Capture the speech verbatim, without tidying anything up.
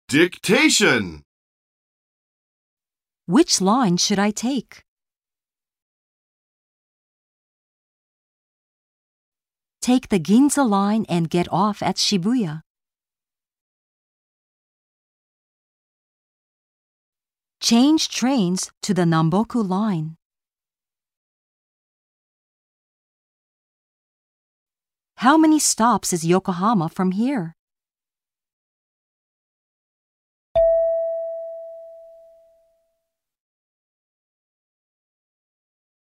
Dictation. Which line should I take? Take the Ginza line and get off at Shibuya. Change trains to the Namboku line. How many stops is Yokohama from here?